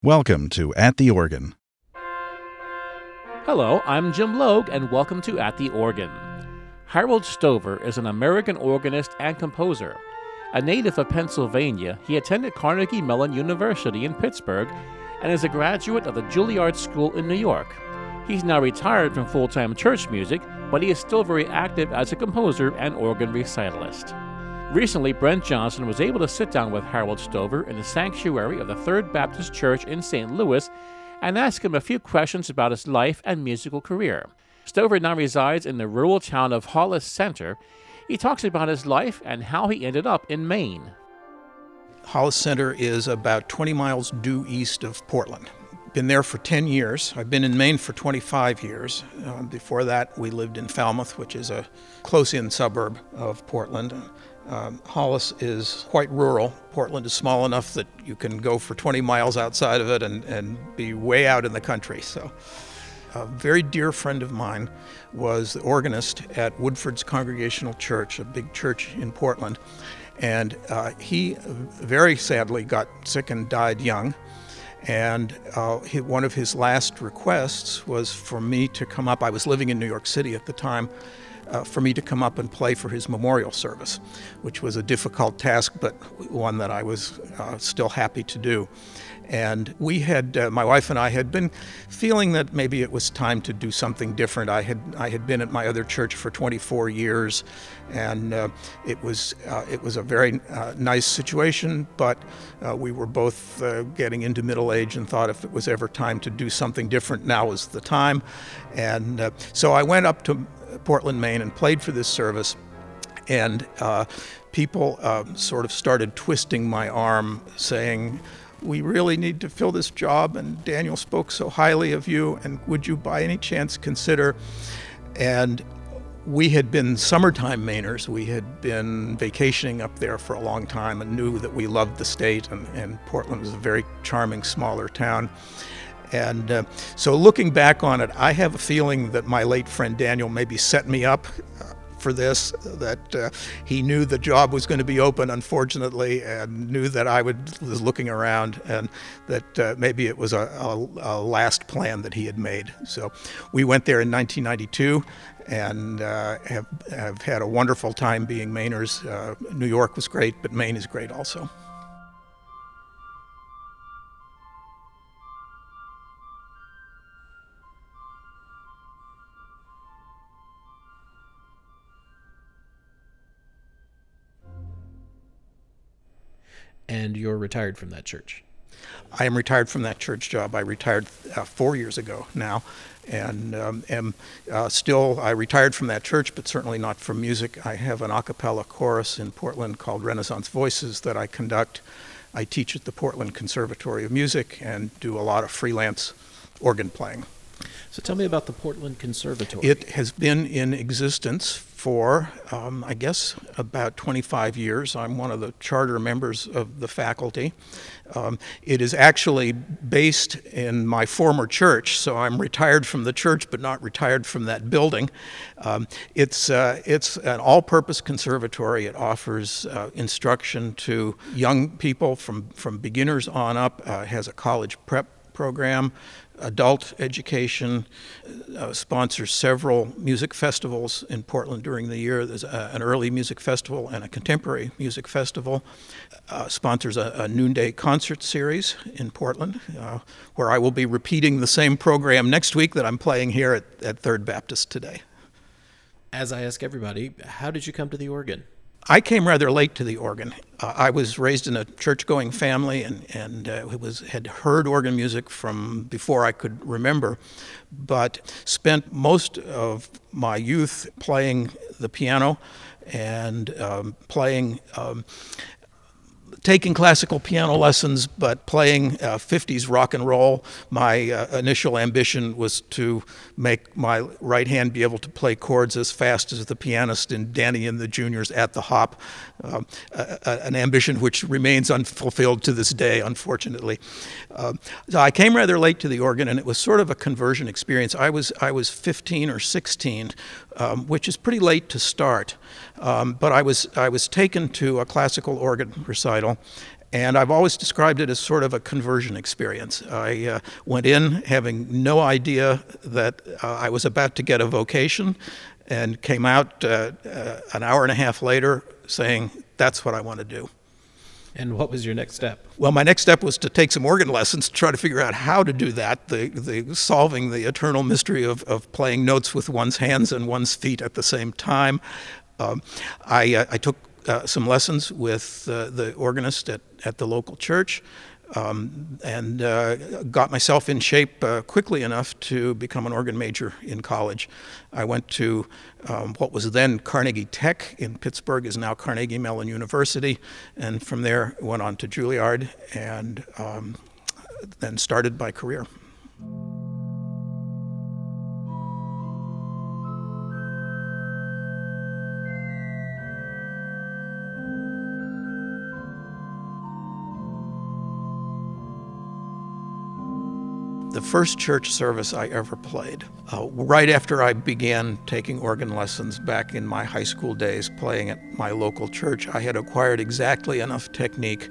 Welcome to At the Organ. Hello, I'm Jim Logue, and welcome to At the Organ. Harold Stover is an American organist and composer. A native of Pennsylvania, he attended Carnegie Mellon University in Pittsburgh and is a graduate of the Juilliard School in New York. He's now retired from full-time church music, but he is still very active as a composer and organ recitalist. Recently, Brent Johnson was able to sit down with Harold Stover in the sanctuary of the Third Baptist Church in St. Louis and ask him a few questions about his life and musical career. Stover now resides in the rural town of Hollis Center. He talks about his life and how he ended up in Maine. Hollis Center is about 20 miles due east of Portland. Been there for 10 years. I've been in Maine for 25 years. Before that, we lived in Falmouth, which is a close-in suburb of Portland. Hollis is quite rural. Portland is small enough that you can go for 20 miles outside of it and be way out in the country. So, a very dear friend of mine was the organist at Woodford's Congregational Church, a big church in Portland. And he very sadly got sick and died young. And one of his last requests was for me to come up. I was living in New York City at the time. For me to come up and play for his memorial service, which was a difficult task, but one that I was still happy to do. And we had, my wife and I had been feeling that maybe it was time to do something different. I had been at my other church for 24 years, and it was a very nice situation, but we were both getting into middle age and thought if it was ever time to do something different, now was the time. And so I went up to Portland, Maine, and played for this service, and people sort of started twisting my arm, saying, "We really need to fill this job, and Daniel spoke so highly of you, and would you by any chance consider?" And we had been summertime Mainers. We had been vacationing up there for a long time and knew that we loved the state, and Portland was a very charming, smaller town. And so looking back on it, I have a feeling that my late friend Daniel maybe set me up for this, that he knew the job was going to be open, unfortunately, and knew that I was looking around, and that maybe it was a last plan that he had made. So we went there in 1992 and have had a wonderful time being Mainers. New York was great, but Maine is great also. And you're retired from that church? I am retired from that church job. I retired 4 years ago now, and I retired from that church, but certainly not from music. I have an a cappella chorus in Portland called Renaissance Voices that I conduct. I teach at the Portland Conservatory of Music and do a lot of freelance organ playing. So tell me about the Portland Conservatory. It has been in existence for, I guess, about 25 years. I'm one of the charter members of the faculty. It is actually based in my former church, so I'm retired from the church but not retired from that building. It's an all-purpose conservatory. It offers instruction to young people from beginners on up. Has a college prep program, adult education, sponsors several music festivals in Portland during the year. There's an early music festival and a contemporary music festival. Sponsors a noonday concert series in Portland, where I will be repeating the same program next week that I'm playing here at Third Baptist today. As I ask everybody, how did you come to the organ? I came rather late to the organ. I was raised in a church-going family and had heard organ music from before I could remember, but spent most of my youth playing the piano and taking classical piano lessons, but playing 50s rock and roll. My initial ambition was to make my right hand be able to play chords as fast as the pianist in Danny and the Juniors at the Hop, an ambition which remains unfulfilled to this day, unfortunately. So I came rather late to the organ, and it was sort of a conversion experience. I was 15 or 16, which is pretty late to start, but I was taken to a classical organ recital And I've always described it as sort of a conversion experience. I went in having no idea that I was about to get a vocation, and came out an hour and a half later saying, that's what I want to do. And what was your next step? Well, my next step was to take some organ lessons to try to figure out how to do that, the solving the eternal mystery of playing notes with one's hands and one's feet at the same time. I took some lessons with the organist at the local church, and got myself in shape quickly enough to become an organ major in college. I went to what was then Carnegie Tech in Pittsburgh, is now Carnegie Mellon University, and from there went on to Juilliard, and then started my career. The first church service I ever played, right after I began taking organ lessons back in my high school days, playing at my local church, I had acquired exactly enough technique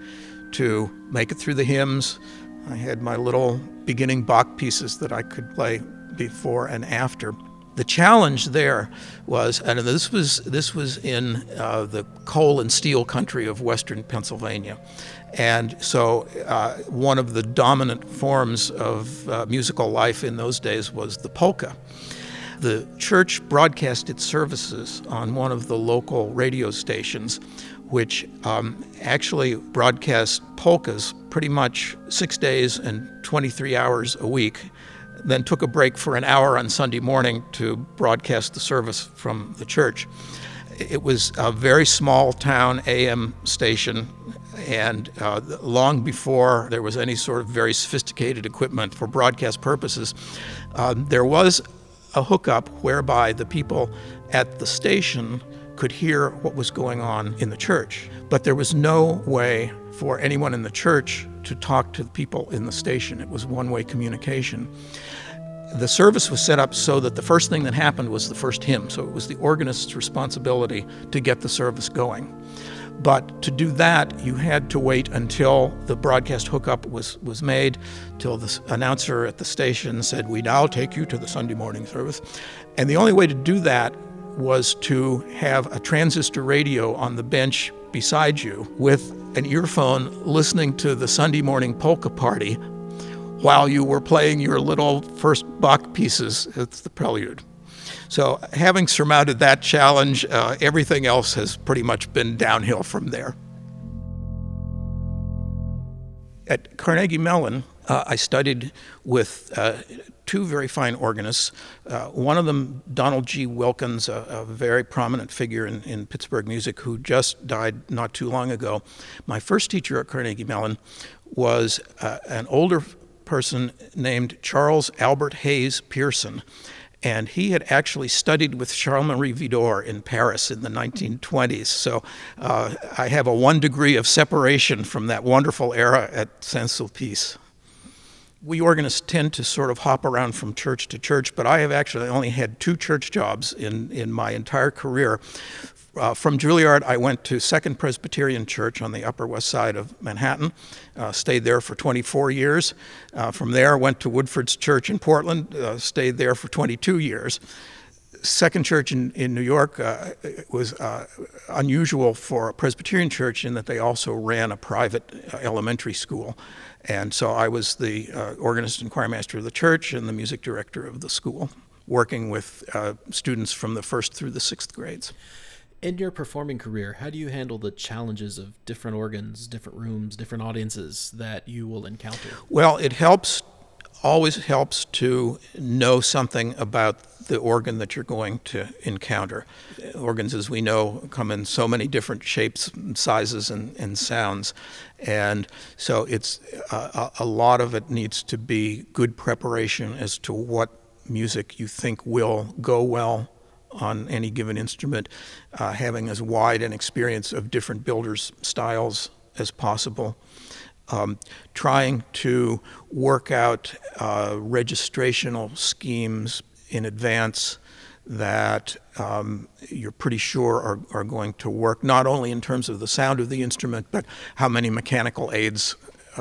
to make it through the hymns. I had my little beginning Bach pieces that I could play before and after. The challenge there was, and this was in the coal and steel country of western Pennsylvania. And so one of the dominant forms of musical life in those days was the polka. The church broadcast its services on one of the local radio stations, which actually broadcast polkas pretty much 6 days and 23 hours a week, then took a break for an hour on Sunday morning to broadcast the service from the church. It was a very small town AM station, and long before there was any sort of very sophisticated equipment for broadcast purposes, there was a hookup whereby the people at the station could hear what was going on in the church. But there was no way for anyone in the church to talk to the people in the station. It was one-way communication. The service was set up so that the first thing that happened was the first hymn, so it was the organist's responsibility to get the service going. But to do that, you had to wait until the broadcast hookup was made, till the announcer at the station said, "We now take you to the Sunday morning service." And the only way to do that was to have a transistor radio on the bench beside you with an earphone listening to the Sunday morning polka party while you were playing your little first Bach pieces. It's the prelude. So having surmounted that challenge, everything else has pretty much been downhill from there. At Carnegie Mellon, I studied with two very fine organists. One of them, Donald G. Wilkins, a very prominent figure in Pittsburgh music, who just died not too long ago. My first teacher at Carnegie Mellon was an older person named Charles Albert Hayes Pearson. And he had actually studied with Charles-Marie Widor in Paris in the 1920s. So I have a 1 degree of separation from that wonderful era at Saint-Sulpice. We organists tend to sort of hop around from church to church, but I have actually only had 2 church jobs in my entire career. From Juilliard, I went to Second Presbyterian Church on the Upper West Side of Manhattan, stayed there for 24 years. From there, went to Woodford's Church in Portland, stayed there for 22 years. Second Church in New York was unusual for a Presbyterian church in that they also ran a private elementary school. And so I was the organist and choirmaster of the church and the music director of the school, working with students from the 1st through the 6th grades. In your performing career, how do you handle the challenges of different organs, different rooms, different audiences that you will encounter? Well, it always helps to know something about the organ that you're going to encounter. Organs, as we know, come in so many different shapes, and sizes, and sounds. And so it's a lot of it needs to be good preparation as to what music you think will go well on any given instrument, having as wide an experience of different builders' styles as possible, trying to work out registrational schemes in advance that you're pretty sure are going to work, not only in terms of the sound of the instrument, but how many mechanical aids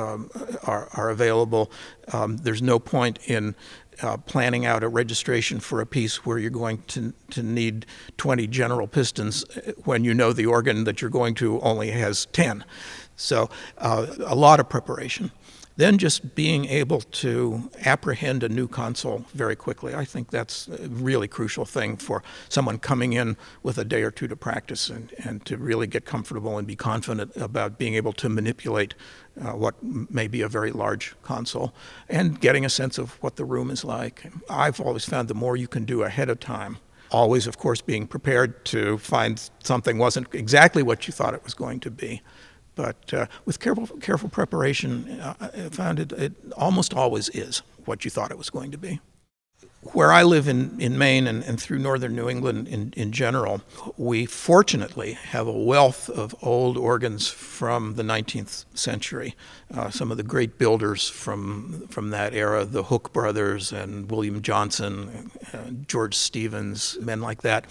are available. There's no point in planning out a registration for a piece where you're going to need 20 general pistons when you know the organ that you're going to only has 10. So a lot of preparation. Then just being able to apprehend a new console very quickly. I think that's a really crucial thing for someone coming in with a day or two to practice and to really get comfortable and be confident about being able to manipulate what may be a very large console and getting a sense of what the room is like. I've always found the more you can do ahead of time, always, of course, being prepared to find something wasn't exactly what you thought it was going to be. But with careful preparation, I found it almost always is what you thought it was going to be. Where I live in Maine and through northern New England in general, we fortunately have a wealth of old organs from the 19th century. Some of the great builders from that era, the Hook brothers and William Johnson, George Stevens, men like that.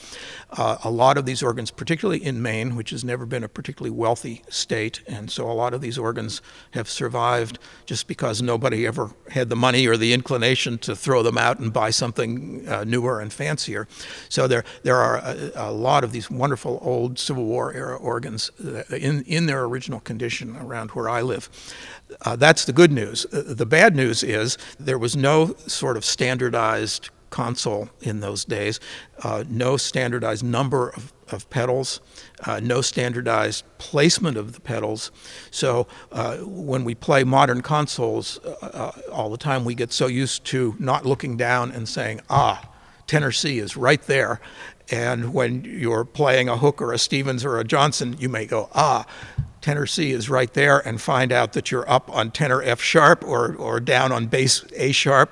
A lot of these organs, particularly in Maine, which has never been a particularly wealthy state, and so a lot of these organs have survived just because nobody ever had the money or the inclination to throw them out and buy something newer and fancier. So there are a lot of these wonderful old Civil War era organs in their original condition around where I live. That's the good news. The bad news is there was no sort of standardized console in those days, no standardized number of pedals, no standardized placement of the pedals. So when we play modern consoles all the time, we get so used to not looking down and saying, tenor C is right there. And when you're playing a Hook or a Stevens or a Johnson, you may go, tenor C is right there, and find out that you're up on tenor F sharp or down on bass A sharp.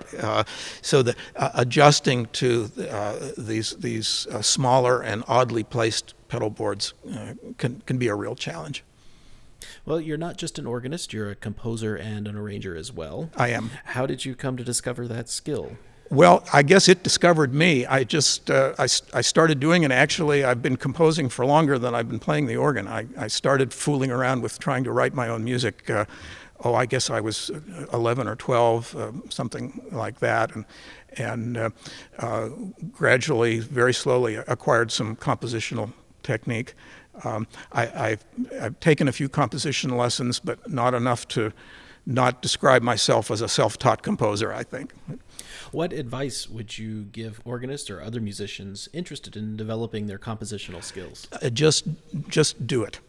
So the adjusting to these smaller and oddly placed pedal boards can be a real challenge. Well, you're not just an organist, you're a composer and an arranger as well. I am. How did you come to discover that skill? Well, I guess it discovered me. I started doing it. Actually, I've been composing for longer than I've been playing the organ. I started fooling around with trying to write my own music. I guess I was 11 or 12, something like that, and gradually, very slowly, acquired some compositional technique. I've taken a few composition lessons, but not enough to not describe myself as a self-taught composer, I think. What advice would you give organists or other musicians interested in developing their compositional skills? Just do it.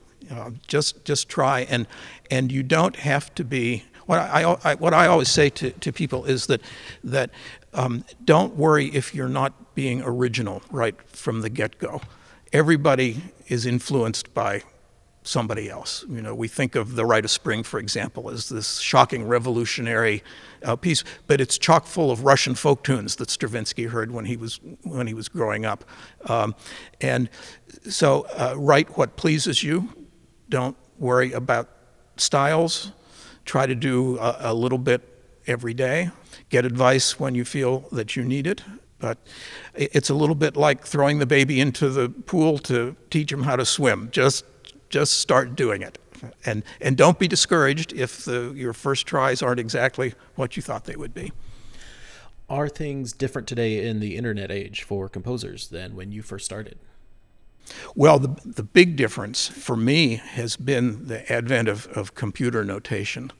Just try, and you don't have to be. What I always say to people is that don't worry if you're not being original right from the get-go. Everybody is influenced by somebody else. We think of The Rite of Spring, for example, as this shocking revolutionary piece, but it's chock full of Russian folk tunes that Stravinsky heard when he was growing up. And so write what pleases you. Don't worry about styles. Try to do a little bit every day. Get advice when you feel that you need it. But it's a little bit like throwing the baby into the pool to teach him how to swim. Just start doing it, and don't be discouraged if your first tries aren't exactly what you thought they would be. Are things different today in the internet age for composers than when you first started? Well, the big difference for me has been the advent of computer notation.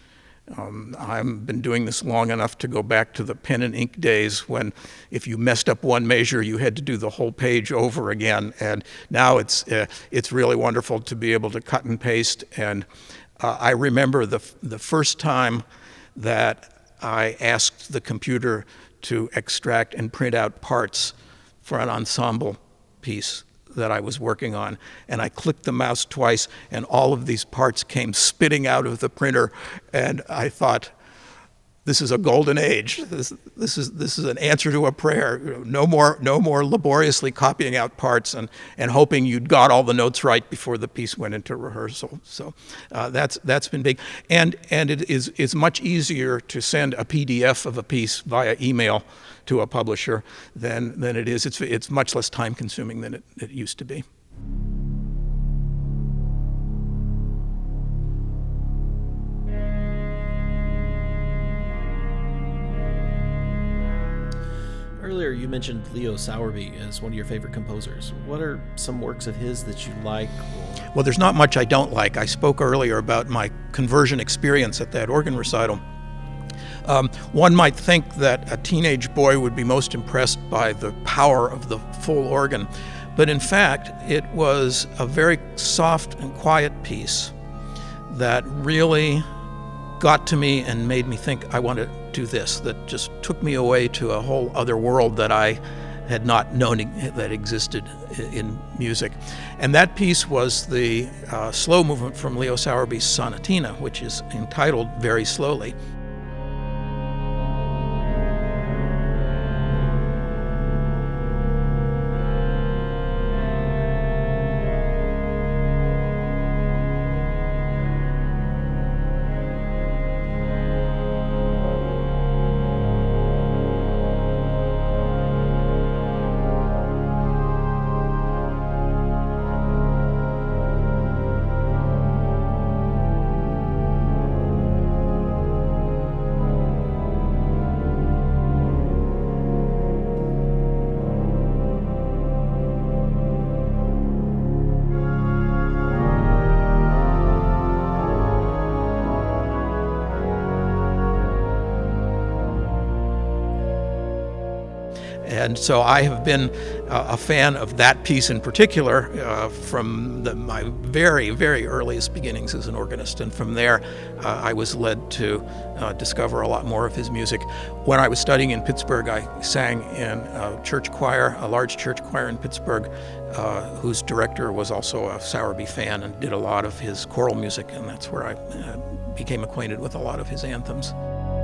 I've been doing this long enough to go back to the pen and ink days when if you messed up one measure, you had to do the whole page over again. And now it's really wonderful to be able to cut and paste. And I remember the first time that I asked the computer to extract and print out parts for an ensemble piece that I was working on, and I clicked the mouse twice, and all of these parts came spitting out of the printer, and I thought, this is a golden age. This is an answer to a prayer. No more laboriously copying out parts and hoping you'd got all the notes right before the piece went into rehearsal. So that's been big, and it's much easier to send a PDF of a piece via email to a publisher than it is. It's much less time consuming than it used to be. Earlier, you mentioned Leo Sowerby as one of your favorite composers. What are some works of his that you like? Well, there's not much I don't like. I spoke earlier about my conversion experience at that organ recital. One might think that a teenage boy would be most impressed by the power of the full organ, but in fact, it was a very soft and quiet piece that really got to me and made me think I want to do this, that just took me away to a whole other world that I had not known that existed in music. And that piece was the slow movement from Leo Sowerby's Sonatina, which is entitled Very Slowly. And so I have been a fan of that piece in particular from my very, very earliest beginnings as an organist. And from there, I was led to discover a lot more of his music. When I was studying in Pittsburgh, I sang in a church choir, a large church choir in Pittsburgh, whose director was also a Sowerby fan and did a lot of his choral music. And that's where I became acquainted with a lot of his anthems.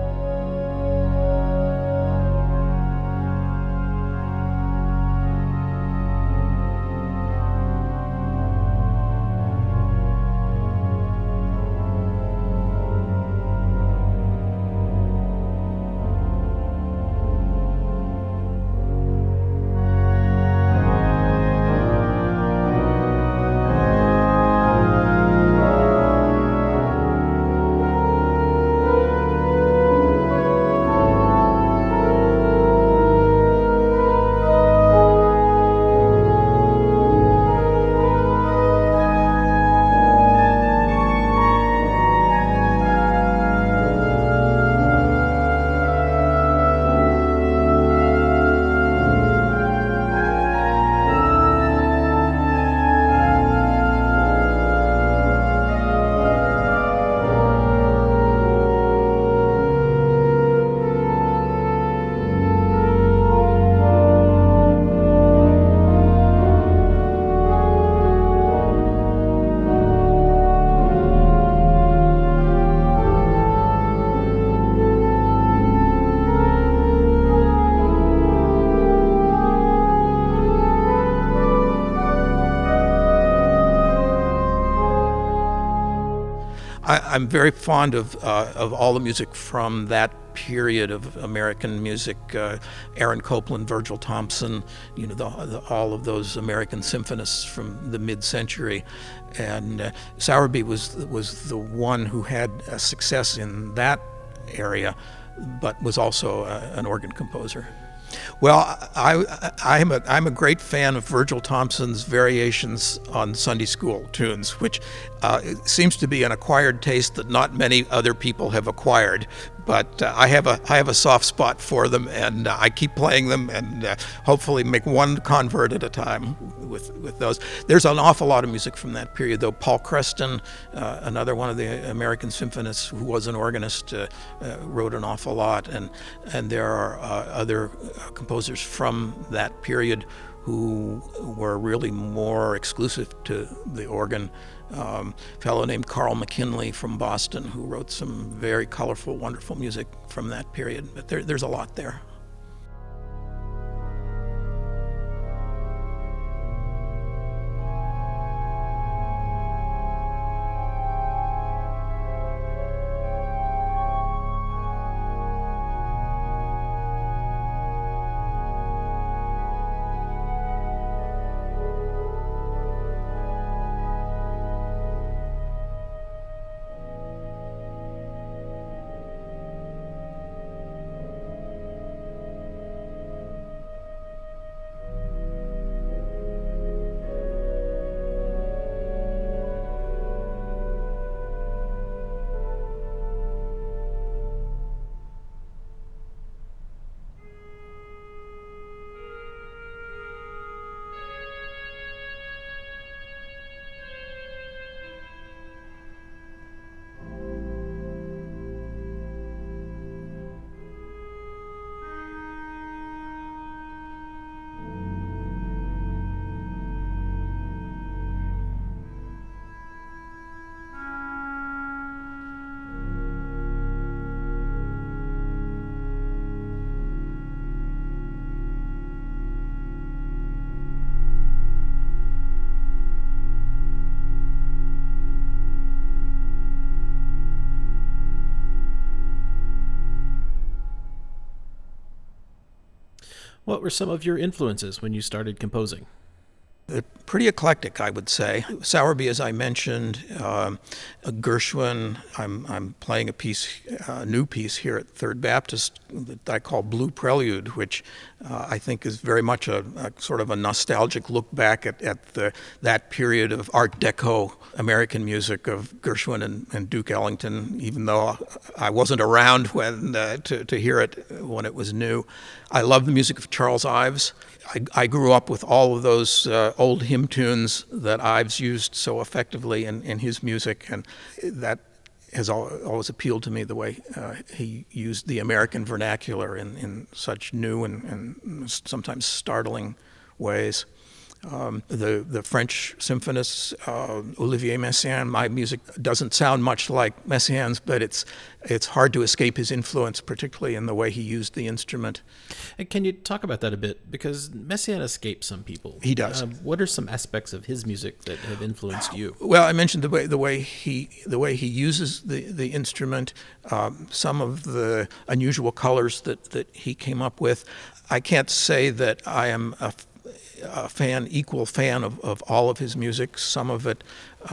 I'm very fond of all the music from that period of American music. Aaron Copland, Virgil Thompson, all of those American symphonists from the mid-century, and Sowerby was the one who had a success in that area, but was also an organ composer. Well, I'm a great fan of Virgil Thompson's variations on Sunday school tunes, which seems to be an acquired taste that not many other people have acquired. But I have a soft spot for them, and I keep playing them, and hopefully make one convert at a time with those. There's an awful lot of music from that period, though. Paul Creston, another one of the American symphonists who was an organist, wrote an awful lot, and there are other composers from that period who were really more exclusive to the organ. A fellow named Carl McKinley from Boston, who wrote some very colorful, wonderful music from that period. But there's a lot there. What were some of your influences when you started composing? They're pretty eclectic, I would say. Sowerby, as I mentioned, Gershwin. I'm playing a new piece here at Third Baptist that I call Blue Prelude, which I think is very much a sort of a nostalgic look back at that period of Art Deco American music of Gershwin and Duke Ellington, even though I wasn't around when to hear it when it was new. I love the music of Charles Ives. I grew up with all of those old hymn tunes that Ives used so effectively in his music, and that has always appealed to me, the way he used the American vernacular in such new and sometimes startling ways. The French symphonist Olivier Messiaen. My music doesn't sound much like Messiaen's, but it's hard to escape his influence, particularly in the way he used the instrument. And can you talk about that a bit? Because Messiaen escapes some people. He does. What are some aspects of his music that have influenced you? Well, I mentioned the way he uses the instrument, some of the unusual colors that he came up with. I can't say that I am a equal fan of all of his music. Some of it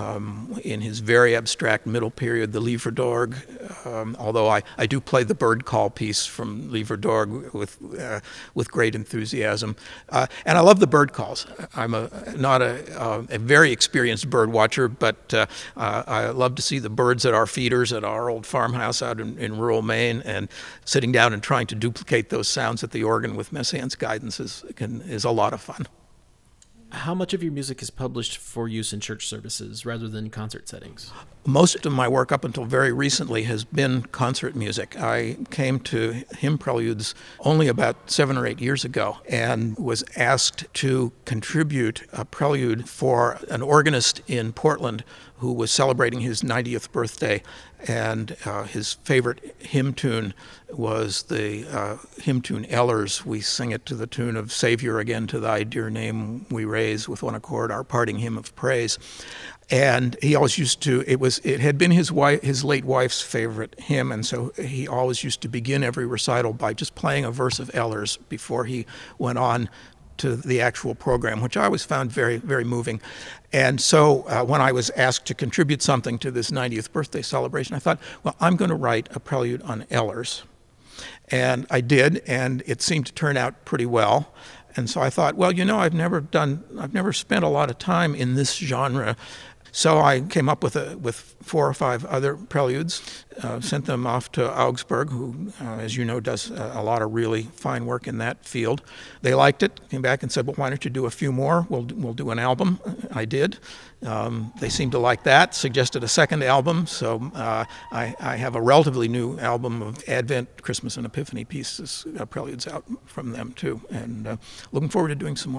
in his very abstract middle period, the Livre d'Orgue, although I do play the bird call piece from Livre d'Orgue with great enthusiasm. And I love the bird calls. I'm not a very experienced bird watcher, but I love to see the birds at our feeders at our old farmhouse out in rural Maine, and sitting down and trying to duplicate those sounds at the organ with Messiaen's guidance is a lot of fun. How much of your music is published for use in church services rather than concert settings? Most of my work up until very recently has been concert music. I came to Hymn Preludes only about 7 or 8 years ago and was asked to contribute a prelude for an organist in Portland who was celebrating his 90th birthday, and his favorite hymn tune was the hymn tune Ellers. We sing it to the tune of Savior, again to thy dear name we raise, with one accord our parting hymn of praise. And he always used to, it had been his late wife's favorite hymn, and so he always used to begin every recital by just playing a verse of Ellers before he went on to the actual program, which I always found very, very moving. And so when I was asked to contribute something to this 90th birthday celebration, I thought, well, I'm going to write a prelude on Ellers. And I did, and it seemed to turn out pretty well. And so I thought, well, I've never spent a lot of time in this genre. So I came up with 4 or 5 other preludes, sent them off to Augsburg, who, as you know, does a lot of really fine work in that field. They liked it, came back and said, well, why don't you do a few more? We'll do an album. I did. They seemed to like that, suggested a second album. So I have a relatively new album of Advent, Christmas, and Epiphany pieces, preludes out from them too. And looking forward to doing some more.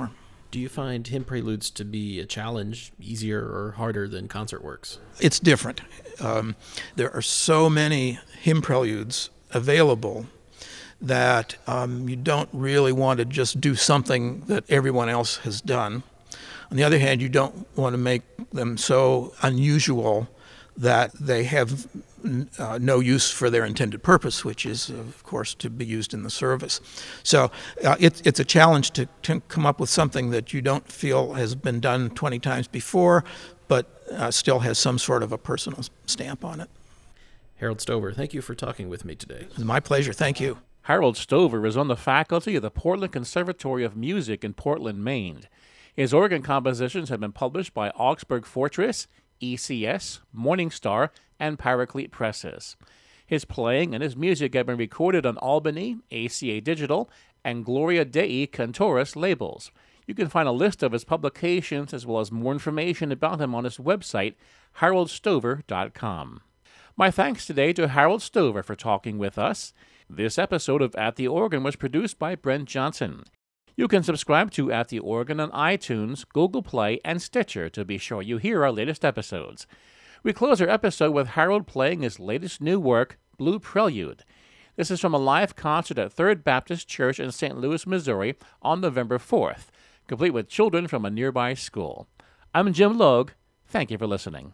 Do you find hymn preludes to be a challenge, easier or harder than concert works? It's different. There are so many hymn preludes available that you don't really want to just do something that everyone else has done. On the other hand, you don't want to make them so unusual that they have no use for their intended purpose, which is, of course, to be used in the service. So it's a challenge to come up with something that you don't feel has been done 20 times before, but still has some sort of a personal stamp on it. Harold Stover, thank you for talking with me today. It's my pleasure. Thank you. Harold Stover is on the faculty of the Portland Conservatory of Music in Portland, Maine. His organ compositions have been published by Augsburg Fortress, ECS, Morningstar, and Paraclete Presses. His playing and his music have been recorded on Albany, ACA Digital, and Gloria Dei Cantoris labels. You can find a list of his publications as well as more information about him on his website, haroldstover.com. My thanks today to Harold Stover for talking with us. This episode of At the Organ was produced by Brent Johnson. You can subscribe to At the Organ on iTunes, Google Play, and Stitcher to be sure you hear our latest episodes. We close our episode with Harold playing his latest new work, Blue Prelude. This is from a live concert at Third Baptist Church in St. Louis, Missouri on November 4th, complete with children from a nearby school. I'm Jim Logue. Thank you for listening.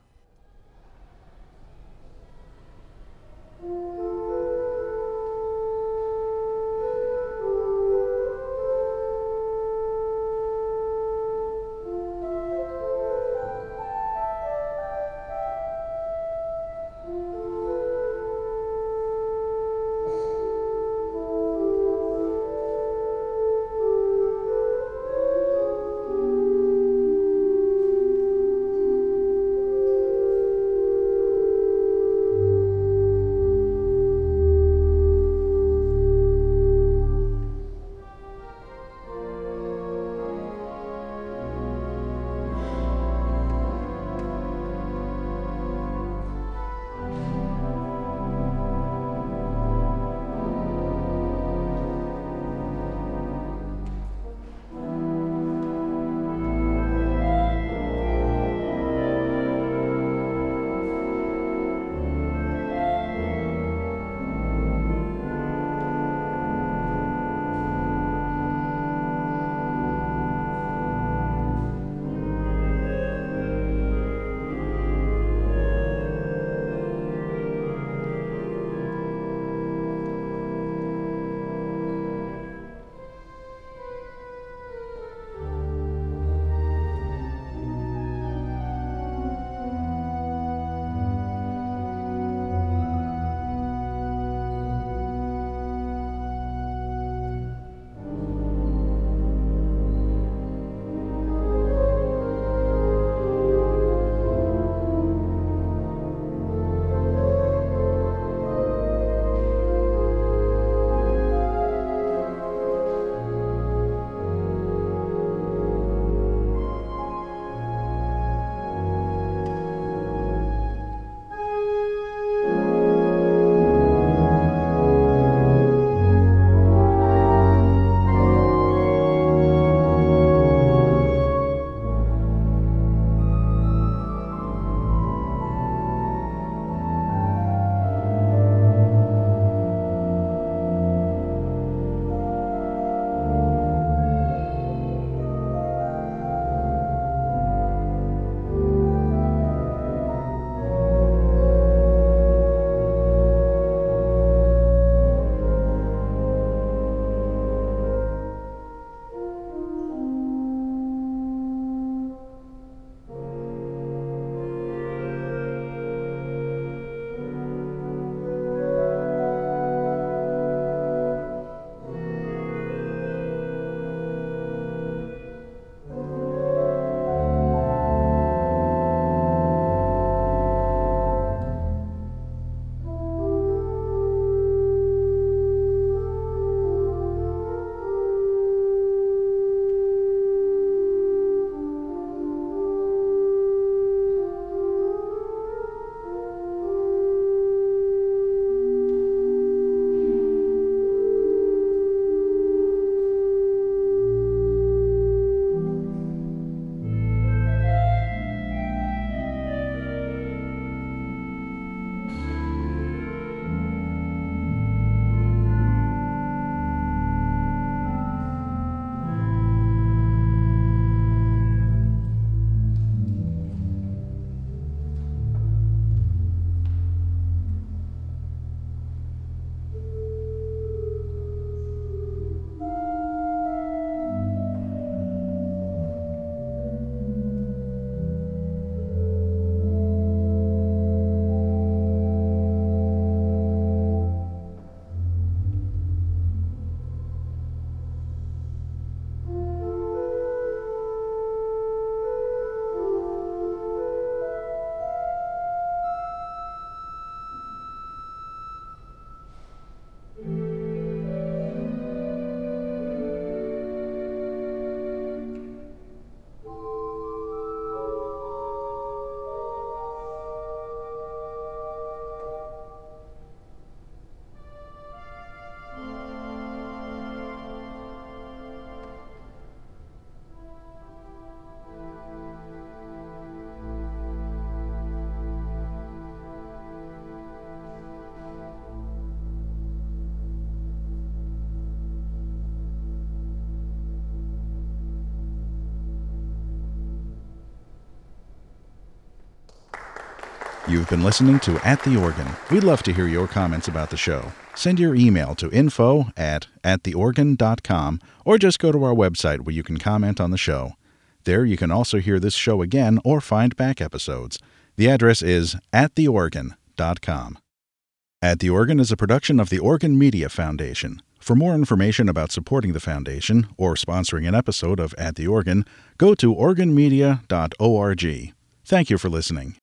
You've been listening to At the Organ. We'd love to hear your comments about the show. Send your email to info@theorgan.com or just go to our website where you can comment on the show. There you can also hear this show again or find back episodes. The address is attheorgan.com. At the Organ is a production of the Organ Media Foundation. For more information about supporting the foundation or sponsoring an episode of At the Organ, go to organmedia.org. Thank you for listening.